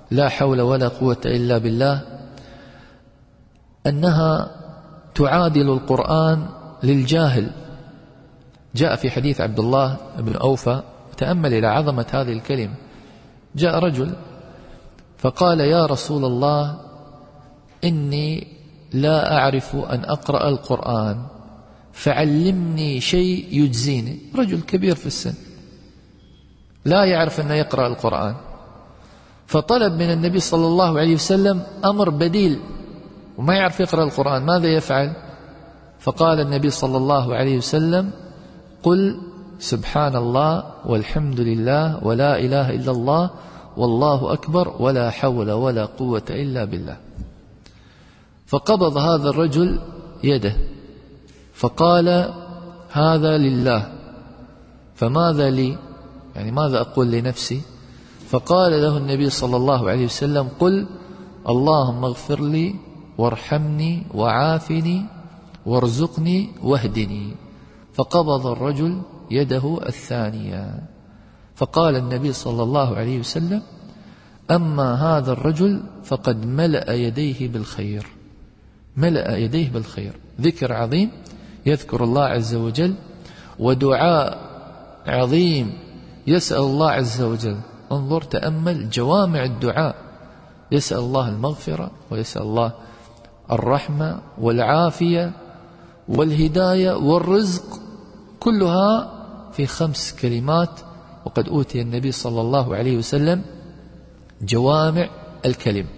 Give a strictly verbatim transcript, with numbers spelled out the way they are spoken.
لا حول ولا قوة إلا بالله أنها تعادل القرآن للجاهل. جاء في حديث عبد الله بن أوفى، تأمل إلى عظمة هذه الكلمة، جاء رجل فقال: يا رسول الله، إني لا أعرف أن أقرأ القرآن فعلمني شيء يجزيني. رجل كبير في السن لا يعرف أن يقرأ القرآن، فطلب من النبي صلى الله عليه وسلم أمر بديل، وما يعرف يقرأ القرآن، ماذا يفعل؟ فقال النبي صلى الله عليه وسلم: قل سبحان الله والحمد لله ولا إله إلا الله والله أكبر ولا حول ولا قوة إلا بالله. فقبض هذا الرجل يده فقال: هذا لله، فماذا لي؟ يعني ماذا أقول لنفسي؟ فقال له النبي صلى الله عليه وسلم: قل اللهم اغفر لي وارحمني وعافني وارزقني واهدني. فقبض الرجل يده الثانية، فقال النبي صلى الله عليه وسلم: أما هذا الرجل فقد ملأ يديه بالخير، ملأ يديه بالخير. ذكر عظيم يذكر الله عز وجل، ودعاء عظيم يسأل الله عز وجل. انظر تأمل جوامع الدعاء، يسأل الله المغفرة ويسأل الله الرحمة والعافية والهداية والرزق، كلها في خمس كلمات. وقد أوتي النبي صلى الله عليه وسلم جوامع الكلم.